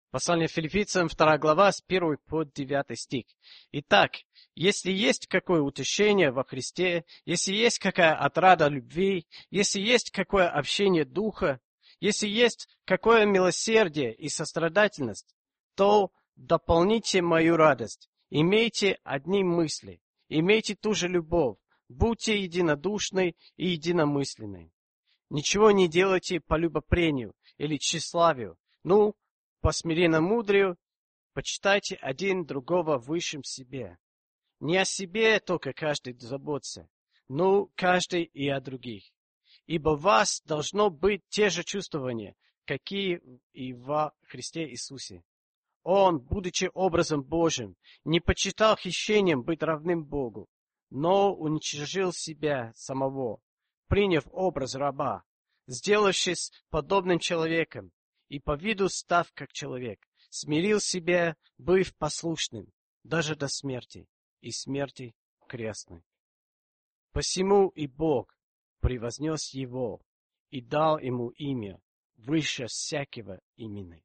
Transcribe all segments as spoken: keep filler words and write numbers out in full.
Послание Филиппийцам, вторая глава, с первого по девятый стих. Итак, если есть какое утешение во Христе, если есть какая отрада любви, если есть какое общение духа, если есть какое милосердие и сострадательность, то дополните мою радость. Имейте одни мысли, имейте ту же любовь, будьте единодушны и единомысленны. Ничего не делайте по любопрению или тщеславию, ну, по смиренномудрию почитайте один другого высшим себе. Не о себе только каждый заботится, но каждый и о других. Ибо в вас должно быть те же чувствования, какие и во Христе Иисусе. Он, будучи образом Божьим, не почитал хищением быть равным Богу, но уничижил себя самого, приняв образ раба, сделавшись подобным человеком, и по виду став как человек, смирил себя, быв послушным, даже до смерти, и смерти крестной. Посему и Бог превознес его и дал ему имя выше всякого имени.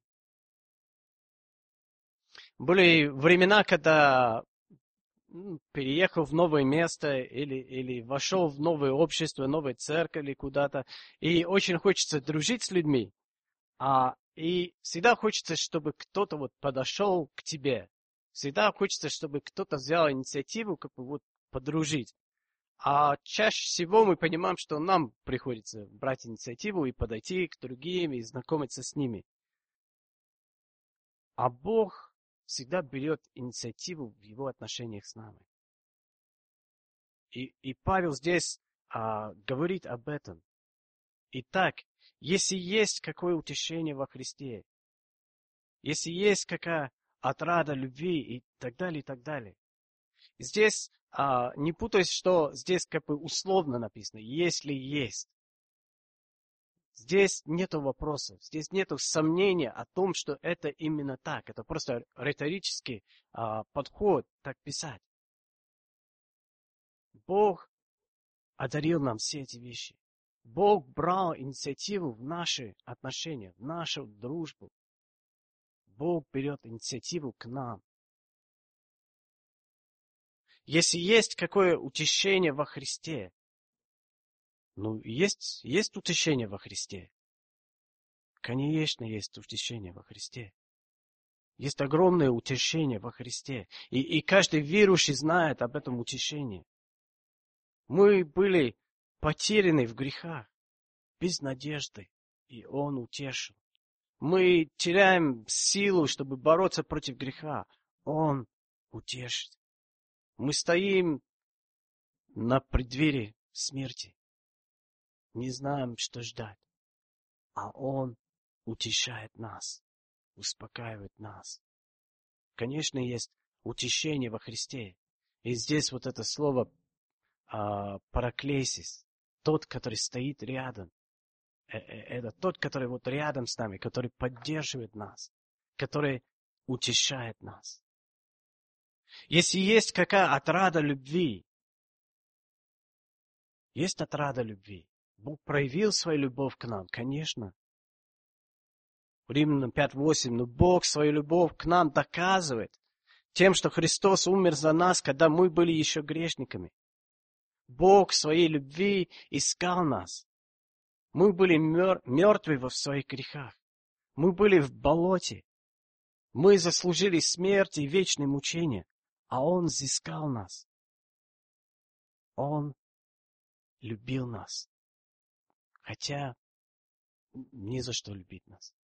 Были времена, когда переехал в новое место или, или вошел в новое общество, новую церковь или куда-то, и очень хочется дружить с людьми. А, и всегда хочется, чтобы кто-то вот подошел к тебе. Всегда хочется, чтобы кто-то взял инициативу, как бы вот подружить. А чаще всего мы понимаем, что нам приходится брать инициативу и подойти к другим и знакомиться с ними. А Бог всегда берет инициативу в его отношениях с нами. И, и Павел здесь а, говорит об этом. Итак, если есть какое утешение во Христе, если есть какая отрада любви и так далее, и так далее. Здесь а, не путайся, что здесь как бы условно написано, если есть. Здесь нету вопросов, здесь нету сомнения о том, что это именно так. Это просто риторический а, подход так писать. Бог одарил нам все эти вещи. Бог брал инициативу в наши отношения, в нашу дружбу. Бог берет инициативу к нам. Если есть какое утешение во Христе, ну, есть, есть утешение во Христе. Конечно, есть утешение во Христе. Есть огромное утешение во Христе. И, и каждый верующий знает об этом утешении. Мы были потеряны в грехах, без надежды, и Он утешил. Мы теряем силу, чтобы бороться против греха. Он утешит. Мы стоим на преддверии смерти. Не знаем, что ждать. А Он утешает нас, успокаивает нас. Конечно, есть утешение во Христе. И здесь вот это слово а, параклесис, тот, который стоит рядом. Это тот, который вот рядом с нами, который поддерживает нас, который утешает нас. Если есть какая отрада любви, есть отрада любви. Бог проявил свою любовь к нам, конечно. Римлянам пять восемь, но Бог свою любовь к нам доказывает тем, что Христос умер за нас, когда мы были еще грешниками. Бог своей любви искал нас. Мы были мертвы во своих грехах. Мы были в болоте. Мы заслужили смерть и вечное мучение, а Он взыскал нас. Он любил нас, хотя не за что любить нас.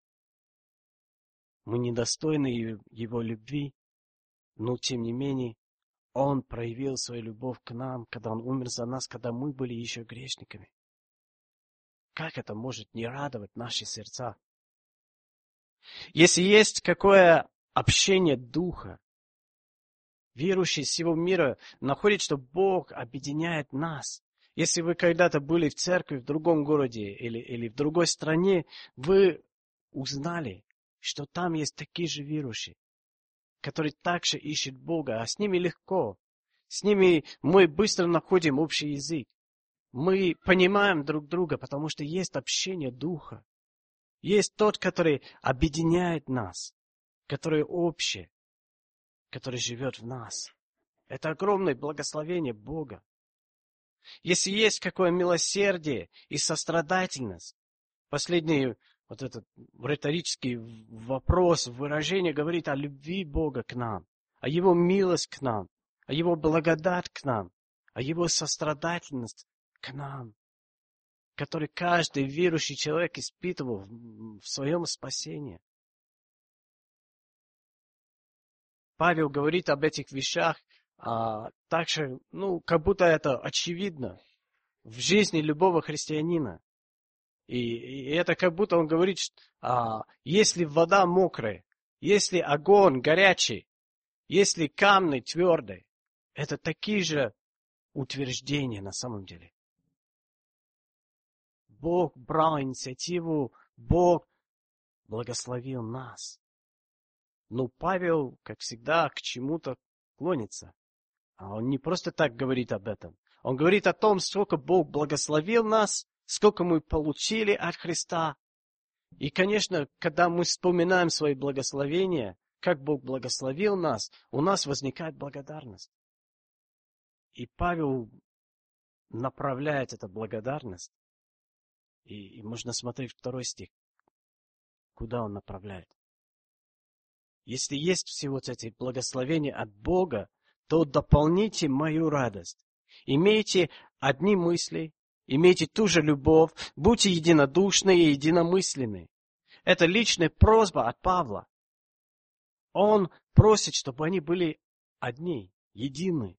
Мы недостойны Его любви, но тем не менее Он проявил свою любовь к нам, когда Он умер за нас, когда мы были еще грешниками. Как это может не радовать наши сердца? Если есть какое общение духа, верующий всего мира находит, что Бог объединяет нас. Если вы когда-то были в церкви в другом городе или, или в другой стране, вы узнали, что там есть такие же верующие, которые также ищут Бога, а с ними легко. С ними мы быстро находим общий язык. Мы понимаем друг друга, потому что есть общение духа. Есть тот, который объединяет нас, который общий, который живет в нас. Это огромное благословение Бога. Если есть какое милосердие и сострадательность, последний вот этот риторический вопрос, выражение говорит о любви Бога к нам, о Его милость к нам, о Его благодать к нам, о Его сострадательность к нам, который каждый верующий человек испытывал в своем спасении. Павел говорит об этих вещах а, так же, ну, как будто это очевидно в жизни любого христианина. И, и это как будто он говорит, что, а, если вода мокрая, если огонь горячий, если камни твердые, это такие же утверждения на самом деле. Бог брал инициативу, Бог благословил нас. Но Павел, как всегда, к чему-то клонится. А он не просто так говорит об этом. Он говорит о том, сколько Бог благословил нас, сколько мы получили от Христа. И, конечно, когда мы вспоминаем свои благословения, как Бог благословил нас, у нас возникает благодарность. И Павел направляет эту благодарность. И, и можно смотреть второй стих, куда он направляет. Если есть все вот эти благословения от Бога, то дополните мою радость. Имейте одни мысли, имейте ту же любовь, будьте единодушны и единомысленны. Это личная просьба от Павла. Он просит, чтобы они были одни, едины.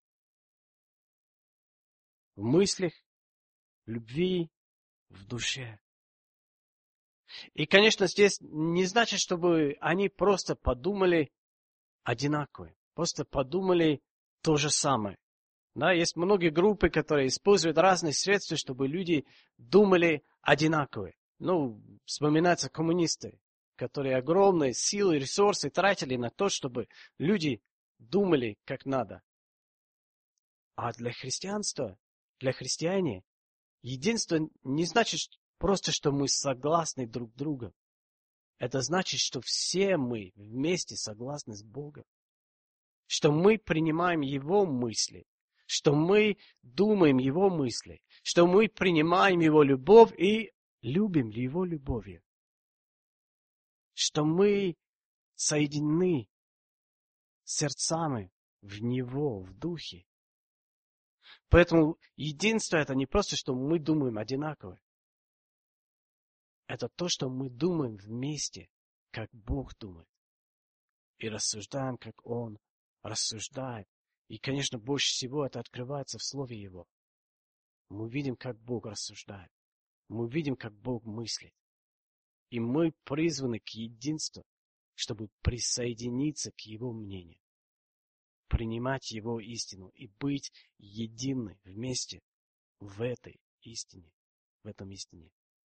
В мыслях, в любви, в душе. И, конечно, здесь не значит, чтобы они просто подумали одинаково, просто подумали то же самое. Да, есть многие группы, которые используют разные средства, чтобы люди думали одинаково. Ну, вспоминаются коммунисты, которые огромные силы, ресурсы тратили на то, чтобы люди думали как надо. А для христианства, для христиане, единство не значит просто, что мы согласны друг с другом. Это значит, что все мы вместе согласны с Богом. Что мы принимаем Его мысли. Что мы думаем Его мысли. Что мы принимаем Его любовь и любим Его любовью. Что мы соединены сердцами в Него, в Духе. Поэтому единство это не просто, что мы думаем одинаково. Это то, что мы думаем вместе, как Бог думает. И рассуждаем, как Он рассуждает. И, конечно, больше всего это открывается в Слове Его. Мы видим, как Бог рассуждает. Мы видим, как Бог мыслит. И мы призваны к единству, чтобы присоединиться к Его мнению. Принимать Его истину и быть едины вместе в этой истине. В этом истине.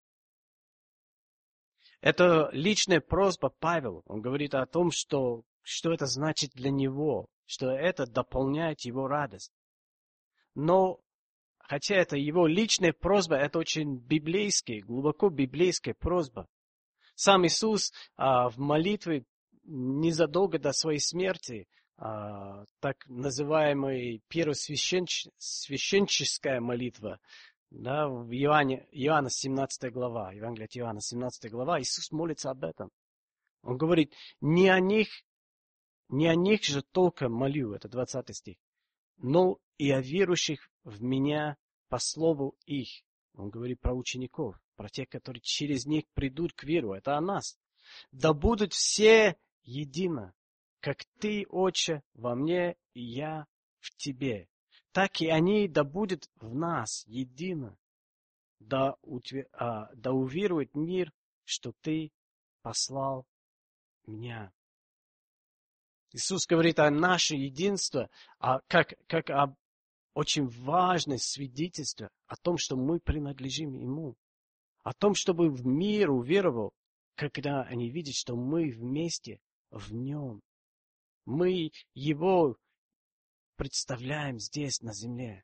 Это личная просьба Павела. Он говорит о том, что, что это значит для него, что это дополняет его радость. Но, хотя это его личная просьба, это очень библейская, глубоко библейская просьба. Сам Иисус а, в молитве незадолго до своей смерти, а, так называемая первосвященческая молитва, да, в Иоанне, Иоанна семнадцатая глава, Евангелие от Иоанна семнадцатая глава, Иисус молится об этом. Он говорит, не о них, не о них же только молю, это двадцатый стих, но и о верующих в Меня по слову их. Он говорит про учеников, про тех, которые через них придут к веру, это о нас. Да будут все едино, как Ты, Отче, во мне и я в Тебе. Так и они да будут в нас едино, да, утвер... а, да уверует мир, что Ты послал Меня. Иисус говорит о нашем единстве, а как, как об очень важное свидетельство о том, что мы принадлежим Ему. О том, чтобы в мир уверовал, когда они видят, что мы вместе в Нем. Мы Его представляем здесь, на земле,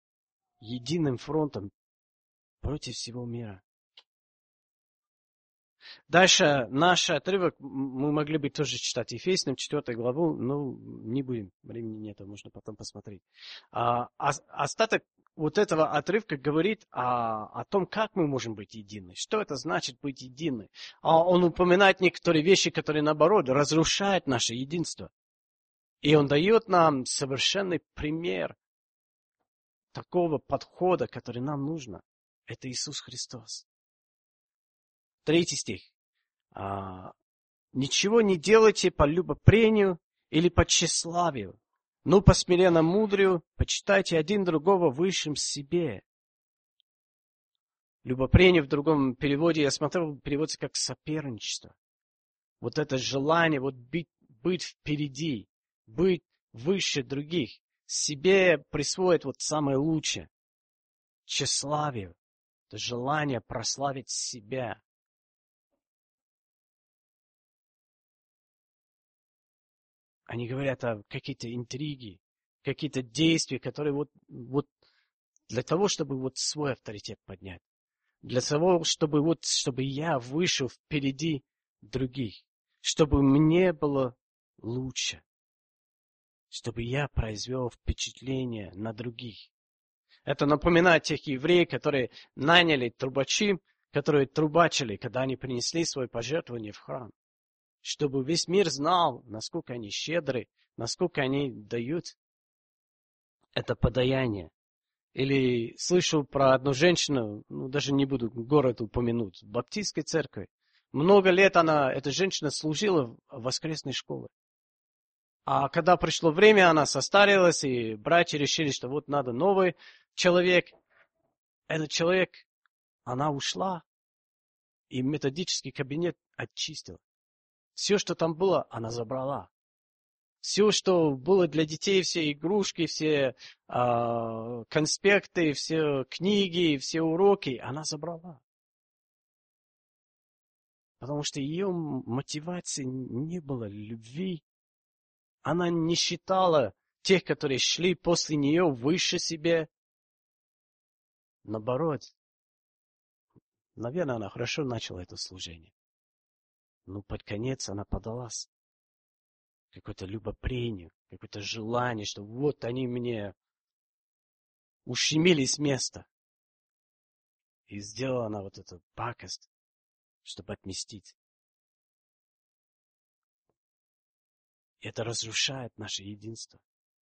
единым фронтом против всего мира. Дальше наш отрывок, мы могли бы тоже читать Ефесянам, четвёртую главу, но не будем, времени нет, можно потом посмотреть. А, остаток вот этого отрывка говорит о, о том, как мы можем быть едины. Что это значит быть едины? А он упоминает некоторые вещи, которые, наоборот, разрушают наше единство. И он дает нам совершенный пример такого подхода, который нам нужно. Это Иисус Христос. Третий стих. А, «Ничего не делайте по любопрению или по тщеславию, но по смиренно мудрию почитайте один другого высшим себе». Любопрение в другом переводе, я смотрел, переводится как соперничество. Вот это желание вот быть, быть впереди, быть выше других, себе присвоить вот самое лучшее. Тщеславие, это желание прославить себя. Они говорят о какие-то интриги, какие-то действия, которые вот, вот для того, чтобы вот свой авторитет поднять. Для того, чтобы вот, чтобы я вышел впереди других. Чтобы мне было лучше. Чтобы я произвел впечатление на других. Это напоминает тех евреев, которые наняли трубачи, которые трубачили, когда они принесли свое пожертвование в храм. Чтобы весь мир знал, насколько они щедры, насколько они дают это подаяние. Или слышал про одну женщину, ну даже не буду город упомянуть, в баптистской церкви. Много лет она, эта женщина служила в воскресной школе. А когда пришло время, она состарилась, и братья решили, что вот надо новый человек. Этот человек, она ушла, и методический кабинет очистил. Все, что там было, она забрала. Все, что было для детей, все игрушки, все э, конспекты, все книги, все уроки, она забрала. Потому что ее мотивации не было любви. Она не считала тех, которые шли после нее, выше себе. Наоборот, наверное, она хорошо начала это служение. Но под конец она подалась какое-то любопрение, какое-то желание, что вот они мне ущемили с места. И сделала она вот эту пакость, чтобы отместить. Это разрушает наше единство.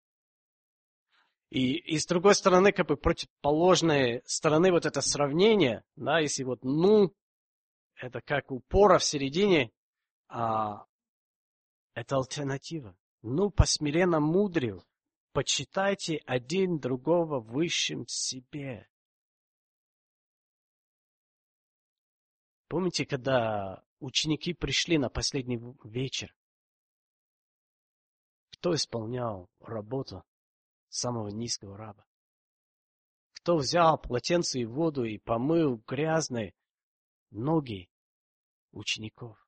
И, и с другой стороны, как бы противоположной стороны вот это сравнение, да, если вот ну, это как упора в середине, а это альтернатива. Ну, по смиренно мудрию, почитайте один другого высшим себе. Помните, когда ученики пришли на последний вечер? Кто исполнял работу самого низкого раба? Кто взял полотенце и воду и помыл грязные ноги учеников?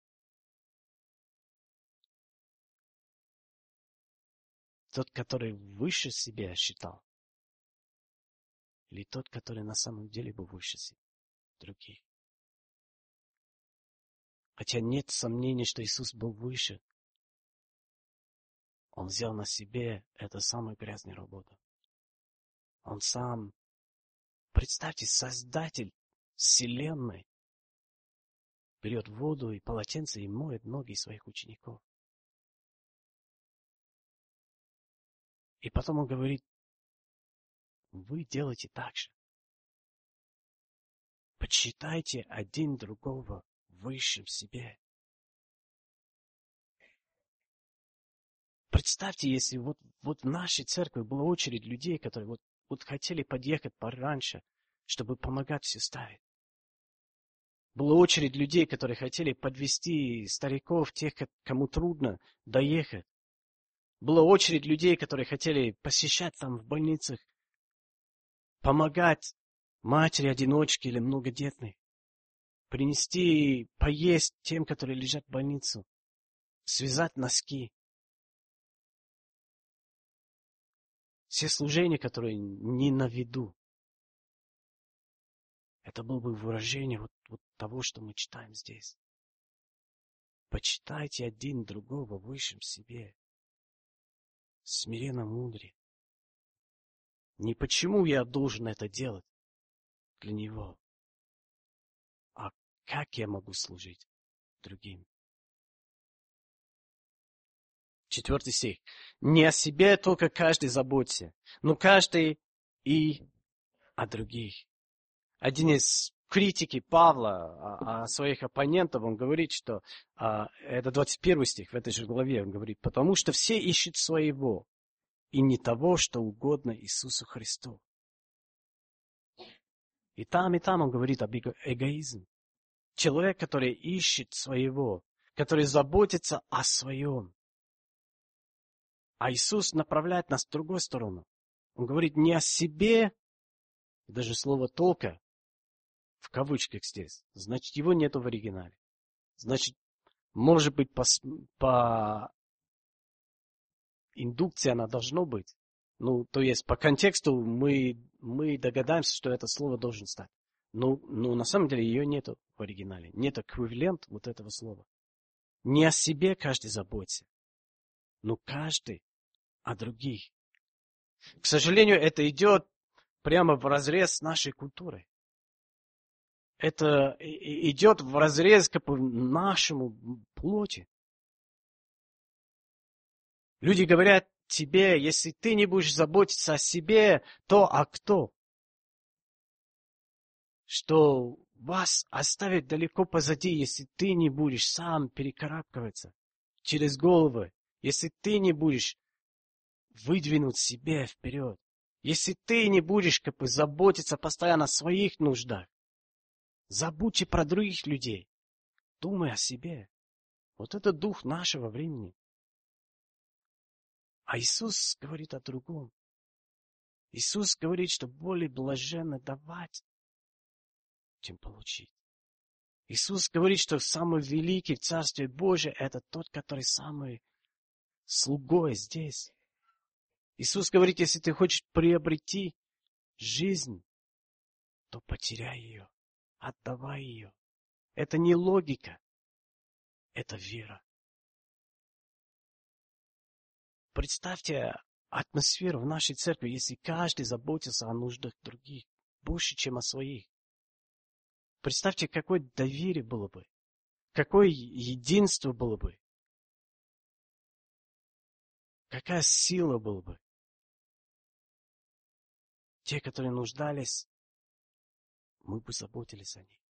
Тот, который выше себя считал? Или тот, который на самом деле был выше других? Хотя нет сомнений, что Иисус был выше. Он взял на себе эту самую грязную работу. Он сам, представьте, Создатель Вселенной, берет воду и полотенце и моет ноги своих учеников. И потом он говорит, вы делаете так же. Почитайте один другого высшим себе. Представьте, если вот, вот в нашей церкви была очередь людей, которые вот, вот хотели подъехать пораньше, чтобы помогать все ставить. Была очередь людей, которые хотели подвести стариков, тех, кому трудно доехать. Была очередь людей, которые хотели посещать там в больницах, помогать матери-одиночке или многодетной, принести поесть тем, которые лежат в больнице, связать носки. Все служения, которые не на виду. Это было бы выражение вот, вот того, что мы читаем здесь. Почитайте один другого высшим себе. Смиренно мудрее. Не почему я должен это делать для него, а как я могу служить другим. Четвертый стих. Не о себе только каждый заботится, но каждый и о других. Один из критики Павла о, о своих оппонентах, он говорит, что а, это двадцать первый стих в этой же главе, он говорит, потому что все ищут своего, и не того, что угодно Иисусу Христу. И там, и там он говорит об эго- эгоизме. Человек, который ищет своего, который заботится о своем. А Иисус направляет нас в другую сторону. Он говорит не о себе, даже слово «только» в кавычках здесь. Значит, его нету в оригинале. Значит, может быть, по, по индукции она должно быть. Ну, то есть, по контексту мы, мы догадаемся, что это слово должен стать. Но, но на самом деле ее нету в оригинале. Нет эквивалент вот этого слова. Не о себе каждый заботится, но каждый о других. К сожалению, это идет прямо вразрез с нашей культурой. Это идет вразрез к нашему плоти. Люди говорят тебе, если ты не будешь заботиться о себе, то а кто? Что вас оставит далеко позади, если ты не будешь сам перекарабкиваться через головы, если ты не будешь выдвинуть себя вперед, если ты не будешь как бы заботиться постоянно о своих нуждах. Забудьте про других людей. Думай о себе. Вот это дух нашего времени. А Иисус говорит о другом. Иисус говорит, что более блаженно давать, чем получить. Иисус говорит, что самый великий в Царстве Божьем это тот, который самый слугой здесь. Иисус говорит, если ты хочешь приобрести жизнь, то потеряй ее, отдавай ее. Это не логика, это вера. Представьте атмосферу в нашей церкви, если каждый заботится о нуждах других больше, чем о своих. Представьте, какое доверие было бы, какое единство было бы, какая сила была бы. Те, которые нуждались, мы бы заботились о них.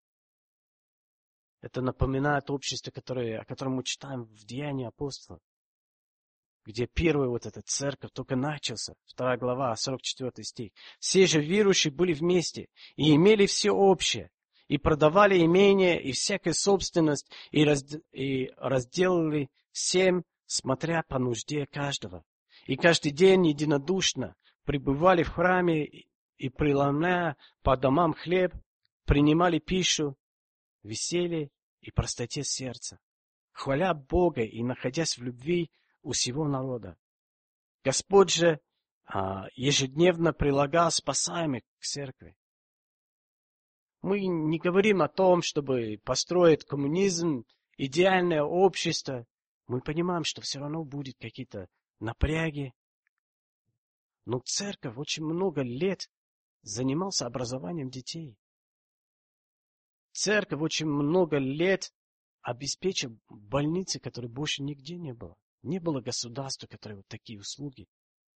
Это напоминает общество, которое, о котором мы читаем в Деянии апостолов, где первая вот эта церковь только начался, вторая глава, сорок четвёртый стих. Все же верующие были вместе и имели все общее, и продавали имение и всякую собственность, и, разд... и разделали всем, смотря по нужде каждого. И каждый день единодушно пребывали в храме и, преломляя по домам хлеб, принимали пищу, веселье и простоте сердца, хваля Бога и находясь в любви у всего народа. Господь же а, ежедневно прилагал спасаемых к церкви. Мы не говорим о том, чтобы построить коммунизм, идеальное общество. Мы понимаем, что все равно будут какие-то напряги. Но церковь очень много лет занимался образованием детей. Церковь очень много лет обеспечила больницы, которые больше нигде не было. Не было государства, которое вот такие услуги.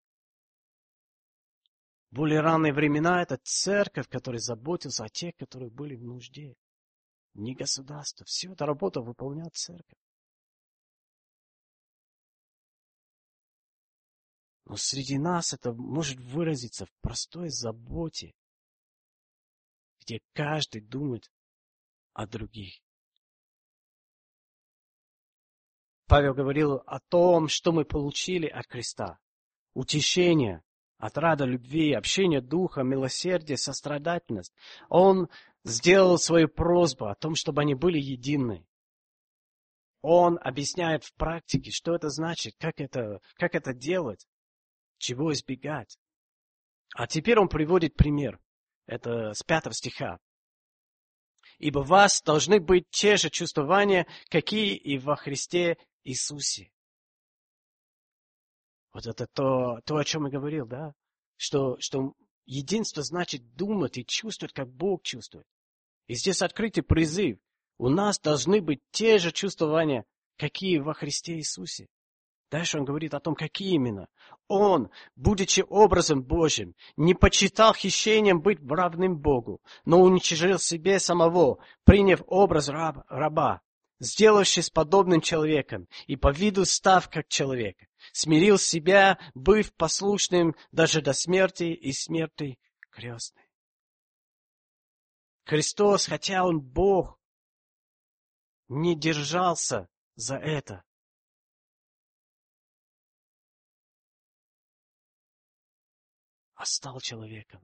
В более ранние времена это церковь, которая заботилась о тех, которые были в нужде. Не государство. Всю эту работу выполняет церковь. Но среди нас это может выразиться в простой заботе, где каждый думает о других. Павел говорил о том, что мы получили от Христа. Утешение, отрада любви, общение духа, милосердие, сострадательность. Он сделал свою просьбу о том, чтобы они были едины. Он объясняет в практике, что это значит, как это, как это делать, чего избегать. А теперь он приводит пример. Это с пятого стиха. ибо у вас должны быть те же чувствования, какие и во Христе Иисусе. Вот это то, то о чем я говорил, да? Что, что единство значит думать и чувствовать, как Бог чувствует. И здесь открытый призыв. У нас должны быть те же чувствования, какие во Христе Иисусе. Дальше он говорит о том, какие именно. Он, будучи образом Божьим, не почитал хищением быть равным Богу, но уничижил себе самого, приняв образ раб, раба, сделавшись подобным человеком и по виду став как человек, смирил себя, быв послушным даже до смерти и смерти крестной. Христос, хотя Он Бог, не держался за это. А стал человеком.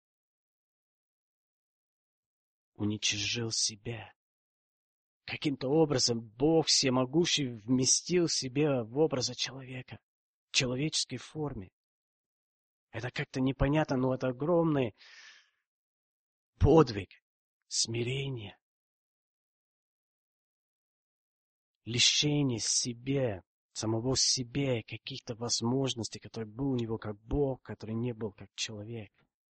Уничижил себя. Каким-то образом Бог всемогущий вместил себя в образ человека, в человеческой форме. Это как-то непонятно, но это огромный подвиг, смирение, лишение себе, самого себе, каких-то возможностей, которые был у него как Бог, который не был как человек.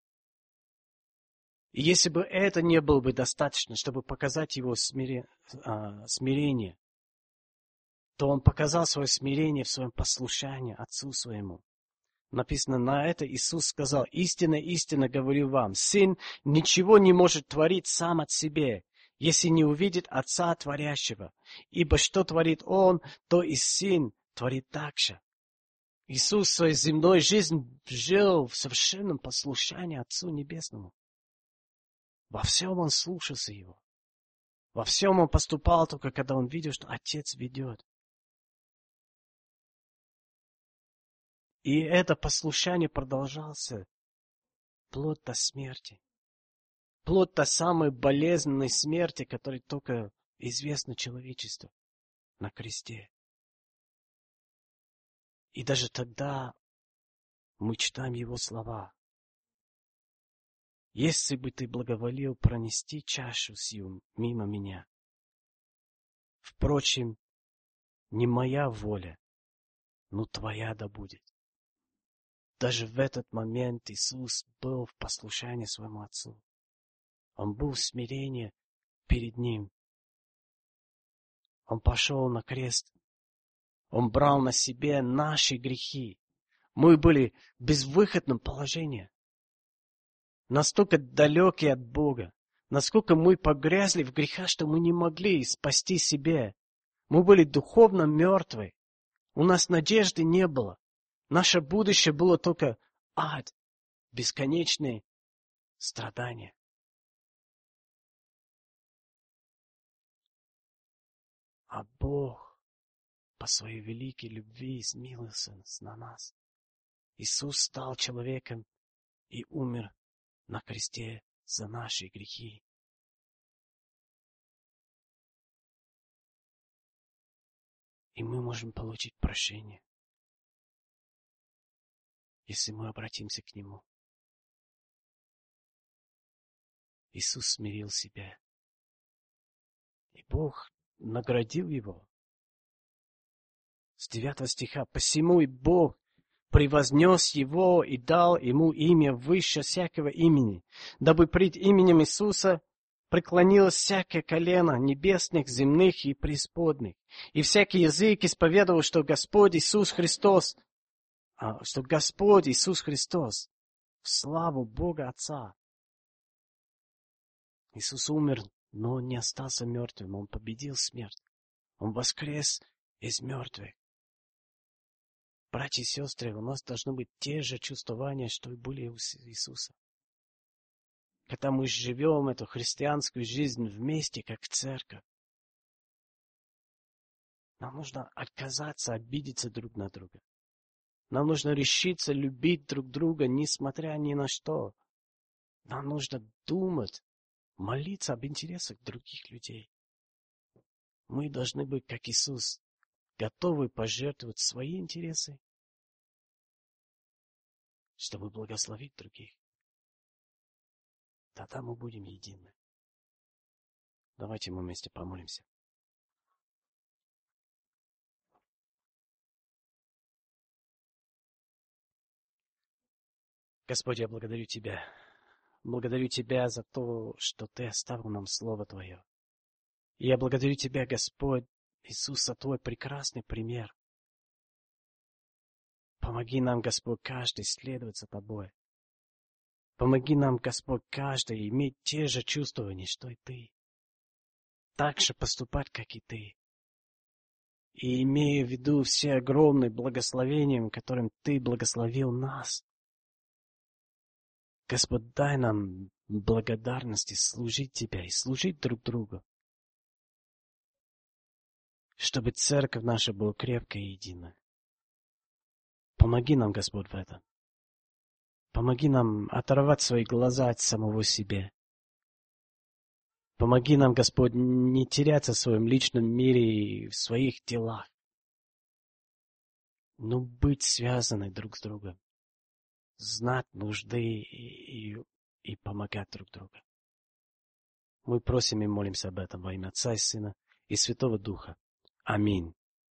И если бы это не было бы достаточно, чтобы показать его смире, а, смирение, то он показал свое смирение в своем послушании Отцу своему. Написано, на это Иисус сказал: «Истинно, истинно говорю вам, Сын ничего не может творить сам от себя, если не увидит Отца Творящего. Ибо что творит Он, то и Сын творит так же». Иисус в своей земной жизни жил в совершенном послушании Отцу Небесному. Во всем Он слушался Его. Во всем Он поступал только, когда Он видел, что Отец ведет. И это послушание продолжалось вплоть до смерти. Вплоть до самой болезненной смерти, которая только известна человечеству на кресте. И даже тогда мы читаем Его слова. «Если бы ты благоволил пронести чашу сию мимо меня. Впрочем, не моя воля, но твоя да будет». Даже в этот момент Иисус был в послушании своему Отцу. Он был в смирении перед Ним. Он пошел на крест. Он брал на себе наши грехи. Мы были в безвыходном положении. Настолько далекие от Бога. Насколько мы погрязли в грехах, что мы не могли спасти себя. Мы были духовно мертвы. У нас надежды не было. Наше будущее было только ад, бесконечные страдания. А Бог по своей великой любви смилился на нас. Иисус стал человеком и умер на кресте за наши грехи. И мы можем получить прощение, если мы обратимся к Нему. Иисус смирил себя. И Бог наградил Его. С девятого стиха. «Посему и Бог превознес Его и дал Ему имя выше всякого имени, дабы пред именем Иисуса преклонилось всякое колено небесных, земных и преисподних, и всякий язык исповедовал, что Господь Иисус Христос, а, что Господь Иисус Христос в славу Бога Отца». Иисус умер, но Он не остался мертвым. Он победил смерть. Он воскрес из мертвых. Братья и сестры, у нас должны быть те же чувствования, что и были у Иисуса. Когда мы живем эту христианскую жизнь вместе, как церковь, нам нужно отказаться, обидеться друг на друга. Нам нужно решиться любить друг друга, несмотря ни на что. Нам нужно думать, молиться об интересах других людей. Мы должны быть, как Иисус, готовы пожертвовать свои интересы, чтобы благословить других. Тогда мы будем едины. Давайте мы вместе помолимся. Господь, я благодарю Тебя. Благодарю Тебя за то, что Ты оставил нам Слово Твое. И я благодарю Тебя, Господь, Иисус, за Твой прекрасный пример. Помоги нам, Господь, каждый следовать за Тобой. Помоги нам, Господь, каждый иметь те же чувствования, что и Ты. Так же поступать, как и Ты. И имея в виду все огромные благословения, которым Ты благословил нас. Господь, дай нам благодарности служить Тебя и служить друг другу. Чтобы церковь наша была крепкая и единая. Помоги нам, Господь, в этом. Помоги нам оторвать свои глаза от самого себя. Помоги нам, Господь, не теряться в своем личном мире и в своих делах, но быть связаны друг с другом, знать нужды и, и, и помогать друг другу. Мы просим и молимся об этом во имя Отца и Сына и Святого Духа. Аминь.